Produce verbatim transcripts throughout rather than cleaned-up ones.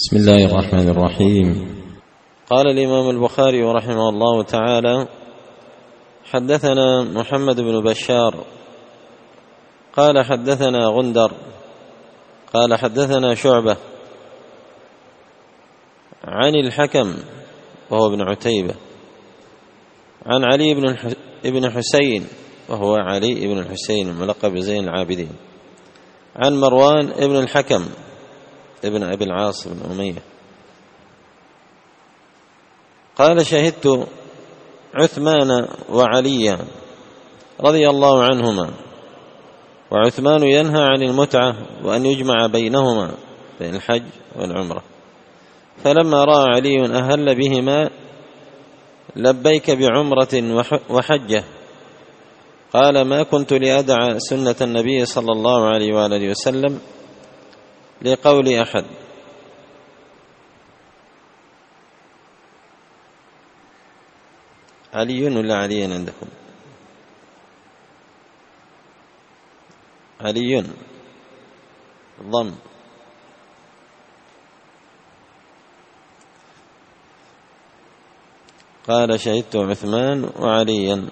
بسم الله الرحمن الرحيم. قال الإمام البخاري رحمه الله تعالى: حدثنا محمد بن بشار قال حدثنا غندر قال حدثنا شعبة عن الحكم وهو ابن عتيبة عن علي بن حسين وهو علي بن الحسين الملقب بزين العابدين عن مروان ابن الحكم ابن أبي العاص بن أمية قال: شهدت عثمان وعليا رضي الله عنهما، وعثمان ينهى عن المتعة وأن يجمع بينهما بين الحج والعمرة، فلما رأى علي أهل بهما لبيك بعمرة وحجة قال: ما كنت لأدع سنة النبي صلى الله عليه وآله وسلم لقول أحد. علي ولا علي عندكم؟ علي ضم. قال: شهدت عثمان وعليا.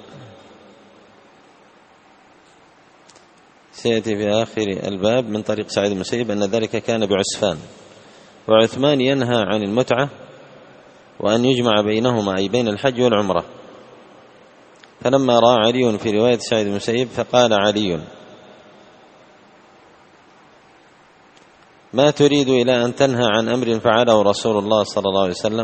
سيأتي في آخر الباب من طريق سعيد بن المسيب أن ذلك كان بعسفان، وعثمان ينهى عن المتعة وأن يجمع بينهما أي بين الحج والعمرة، فلما رأى علي في رواية سعيد بن المسيب فقال علي: ما تريد إلى أن تنهى عن أمر فعله رسول الله صلى الله عليه وسلم؟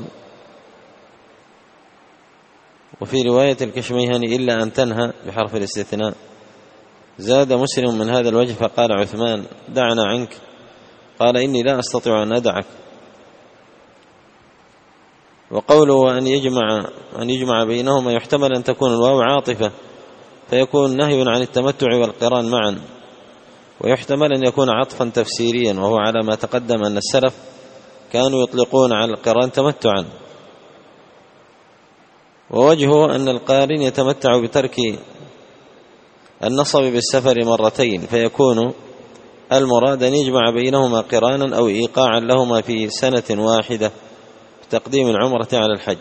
وفي رواية الكشميهني: إلا أن تنهى بحرف الاستثناء. زاد مسلم من هذا الوجه فقال عثمان: دعنا عنك. قال: إني لا أستطيع أن أدعك. وقوله أن يجمع أن يجمع بينهما يحتمل أن تكون الواو عاطفة فيكون نهي عن التمتع والقران معا، ويحتمل أن يكون عطفا تفسيريا، وهو على ما تقدم أن السلف كانوا يطلقون على القران تمتعا، ووجهه أن القارن يتمتع بترك النصب بالسفر مرتين، فيكون المراد أن يجمع بينهما قرانا أو إيقاعا لهما في سنة واحدة بتقديم العمرة على الحج.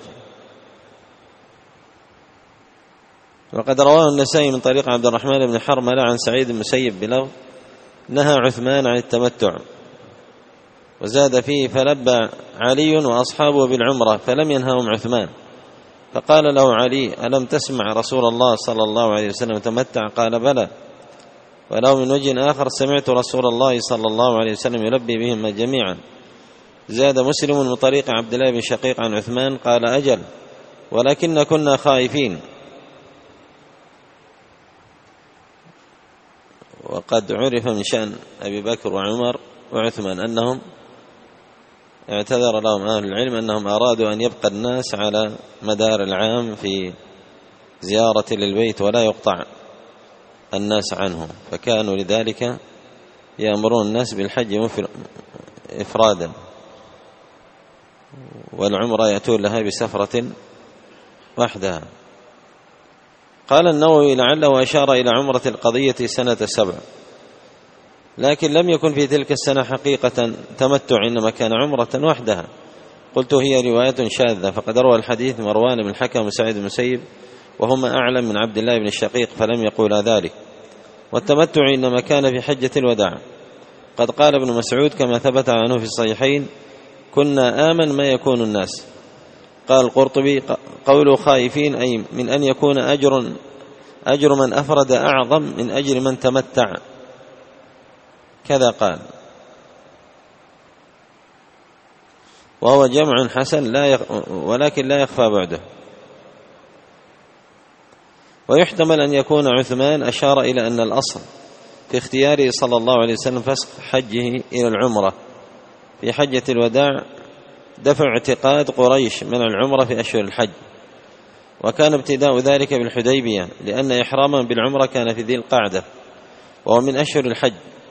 وقد رواه النسائي من طريق عبد الرحمن بن حرملة عن سعيد بن المسيب بلفظ: نهى عثمان عن التمتع. وزاد فيه: فلبى علي وأصحابه بالعمرة فلم ينههم عثمان، فقال له علي: ألم تسمع رسول الله صلى الله عليه وسلم تمتع؟ قال: بلى. ولو من وجه آخر: سمعت رسول الله صلى الله عليه وسلم يلبي بهم جميعا. زاد مسلم من طريق عبد الله بن شقيق عن عثمان قال: أجل، ولكن كنا خائفين. وقد عرف من شأن أبي بكر وعمر وعثمان أنهم اعتذر لهم أهل العلم أنهم أرادوا أن يبقى الناس على مدار العام في زيارة للبيت ولا يقطع الناس عنه، فكانوا لذلك يأمرون الناس بالحج إفرادا، والعمرة يأتون لها بسفرة وحدها. قال النووي: لعله أشار إلى عمرة القضية سنة سبع، لكن لم يكن في تلك السنة حقيقة تمتع، إنما كان عمرة وحدها. قلت: هي رواية شاذة، فقد روى الحديث مروان بن الحكم وسعيد بن المسيب وهما أعلم من عبد الله بن الشقيق فلم يقولا ذلك، والتمتع إنما كان في حجة الوداع. قد قال ابن مسعود كما ثبت عنه في الصحيحين: كنا آمن ما يكون الناس. قال القرطبي: قوله خائفين أي من أن يكون أجر أجر من أفرد أعظم من أجر من تمتع، كذا قال. وهو جمع حسن لا يخ... ولكن لا يخفى بعده. ويحتمل أن يكون عثمان أشار إلى أن الأصل في اختياره صلى الله عليه وسلم فسخ حجه إلى العمرة في حجة الوداع دفع اعتقاد قريش من العمرة في أشهر الحج، وكان ابتداء ذلك بالحديبية، لأن إحراما بالعمرة كان في ذي القعدة وهو من أشهر الحج،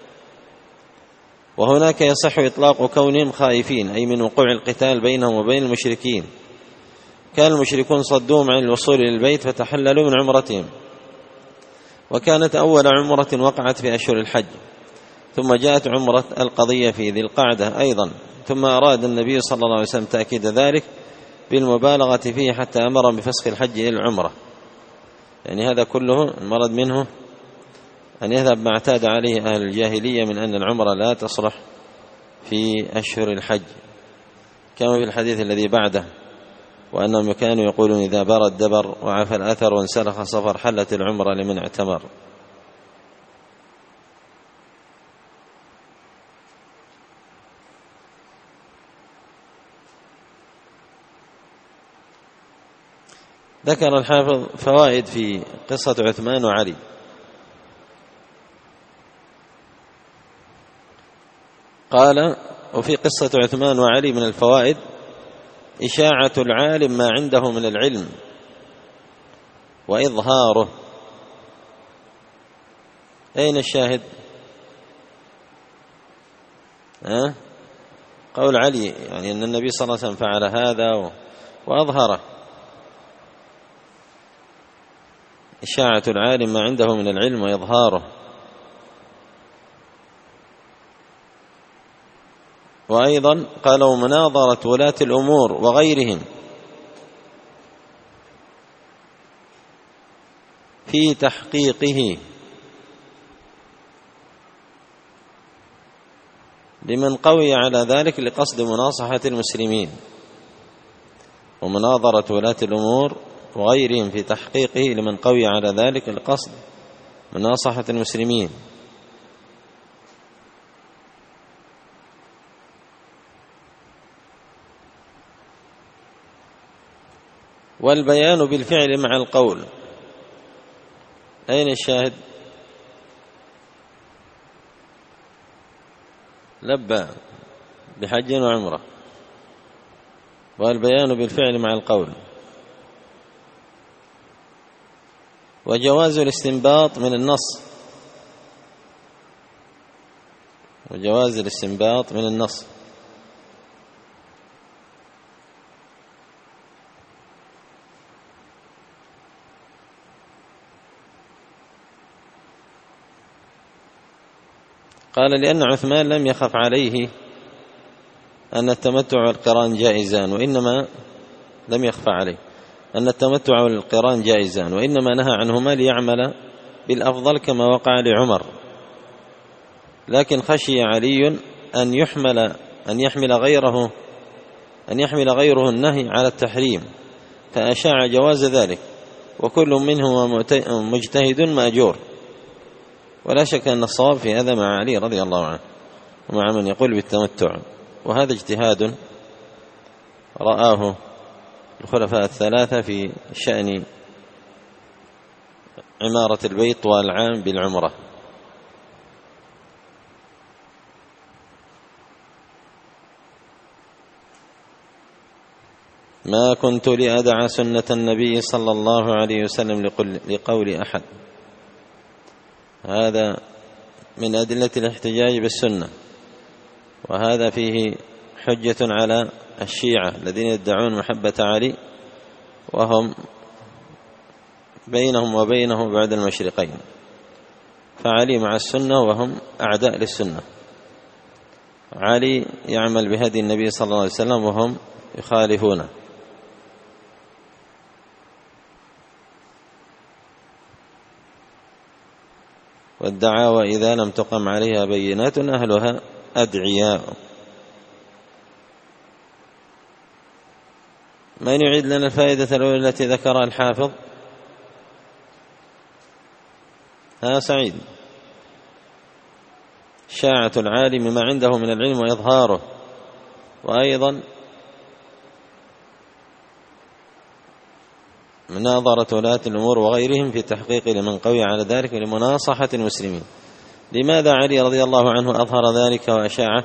وهناك يصح إطلاق كونهم خائفين أي من وقوع القتال بينهم وبين المشركين. كان المشركون صدوهم عن الوصول إلى البيت فتحللوا من عمرتهم، وكانت أول عمرة وقعت في أشهر الحج، ثم جاءت عمرة القضية في ذي القعدة أيضا ثم أراد النبي صلى الله عليه وسلم تأكيد ذلك بالمبالغة فيه حتى أمر بفسخ الحج إلى العمرة. يعني هذا كله المراد منه أن يذهب ما اعتاد عليه أهل الجاهلية من أن العمرة لا تصلح في أشهر الحج، كما في الحديث الذي بعده: وأنهم كانوا يقولون إذا بر الدبر وعفى الأثر وانسلخ صفر حلت العمرة لمن اعتمر. ذكر الحافظ فوائد في قصة عثمان وعلي. قال: وفي قصة عثمان وعلي من الفوائد إشاعة العالم ما عنده من العلم وإظهاره. أين الشاهد؟ أه؟ قول علي، يعني أن النبي صلى الله عليه وسلم فعل هذا وأظهره. إشاعة العالم ما عنده من العلم وإظهاره. وأيضا قالوا مناظرة ولاة الأمور وغيرهم في تحقيقه لمن قوي على ذلك لقصد مناصحة المسلمين. ومناظرة ولاة الأمور وغيرهم في تحقيقه لمن قوي على ذلك لقصد مناصحة المسلمين. والبيان بالفعل مع القول. أين الشاهد؟ لبى بحج وعمرة. والبيان بالفعل مع القول. وجواز الاستنباط من النص. وجواز الاستنباط من النص. قال: لأن عثمان لم يخف عليه أن التمتع والقران جائزان، وإنما لم يخف عليه أن التمتع والقران جائزان وإنما نهى عنهما ليعمل بالأفضل كما وقع لعمر. لكن خشي علي أن يحمل أن يحمل غيره أن يحمل غيره النهي على التحريم، فأشاع جواز ذلك، وكل منهما مجتهد مأجور. ولا شك أن الصواب في هذا مع علي رضي الله عنه ومع من يقول بالتمتع، وهذا اجتهاد رآه الخلفاء الثلاثة في شأن عمارة البيت والعام بالعمرة. ما كنت لأدع سنة النبي صلى الله عليه وسلم لقول أحد. هذا من أدلة الاحتجاج بالسنة، وهذا فيه حجة على الشيعة الذين يدعون محبة علي وهم بينهم وبينه بعد المشرقين، فعلي مع السنة وهم أعداء للسنة. علي يعمل بهدي النبي صلى الله عليه وسلم وهم يخالفونه. والدعاوى إذا لم تقم عليها بينات أهلها أدعياء. من يعيد لنا الفائدة الأولى التي ذكرها الحافظ؟ ها سعيد. شاعة العالم ما عنده من العلم وإظهاره. وأيضا مناظرة ولاة الأمور وغيرهم في التحقيق لمن قوي على ذلك لمناصحة المسلمين. لماذا علي رضي الله عنه أظهر ذلك وأشاعه؟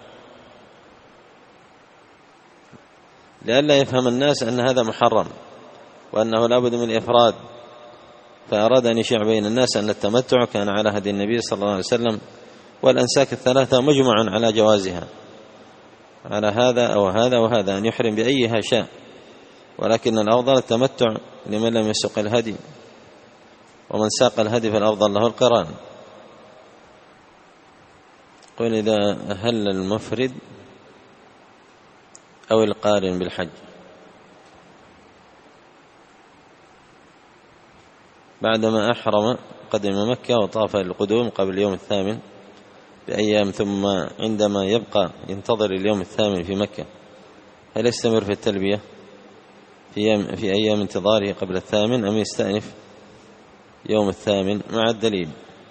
لئلا يفهم الناس أن هذا محرم وأنه لا بد من الإفراد، فأراد أن يشيع بين الناس أن التمتع كان على هدي النبي صلى الله عليه وسلم، والأنساك الثلاثة مجمع على جوازها، على هذا أو هذا وهذا، أن يحرم بأيها شاء، ولكن الأفضل التمتع لمن لم يسق الهدي، ومن ساق الهدي فالأفضل له القران. قل إذا أهل المفرد أو القارن بالحج. بعدما أحرم قدم مكة وطاف القدوم قبل اليوم الثامن بأيام، ثم عندما يبقى ينتظر اليوم الثامن في مكة هل يستمر في التلبية في, في أيام انتظاره قبل الثامن أم يستأنف يوم الثامن؟ مع الدليل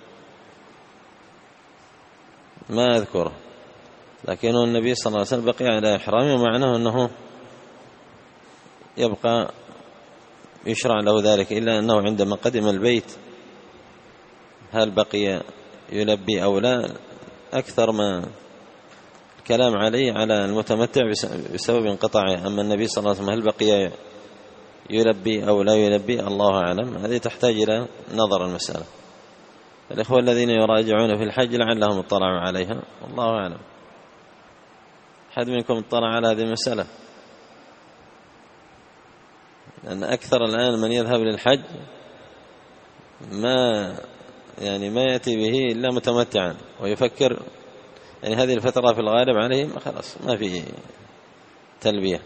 ما أذكره، لكنه النبي صلى الله عليه وسلم بقي على إحرامه، ومعناه أنه يبقى يشرع له ذلك، إلا أنه عندما قدم البيت هل بقي يلبي أو لا، أكثر ما الكلام عليه على المتمتع بسبب انقطاعه. أما النبي صلى الله عليه وسلم هل بقي يلبي أو لا يلبي الله أعلم، هذه تحتاج إلى نظر المسألة. الإخوة الذين يراجعون في الحج لعلهم اطلعوا عليها، والله أعلم. أحد منكم اطلع على هذه المسألة؟ لأن أكثر الآن من يذهب للحج ما يعني ما يأتي به إلا متمتعا ويفكر، يعني هذه الفترة في الغالب عليهم خلاص ما في تلبية.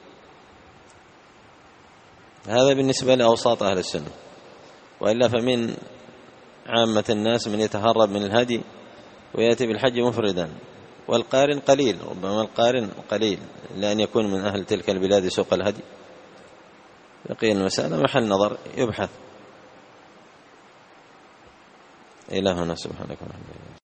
هذا بالنسبة لأوساط أهل السنة، وإلا فمن عامة الناس من يتهرب من الهدي ويأتي بالحج مفردا، والقارن قليل، ربما القارن قليل لأن يكون من أهل تلك البلاد سوق الهدي. يقين المسألة محل نظر يبحث. إلهنا سبحانك وتعالى.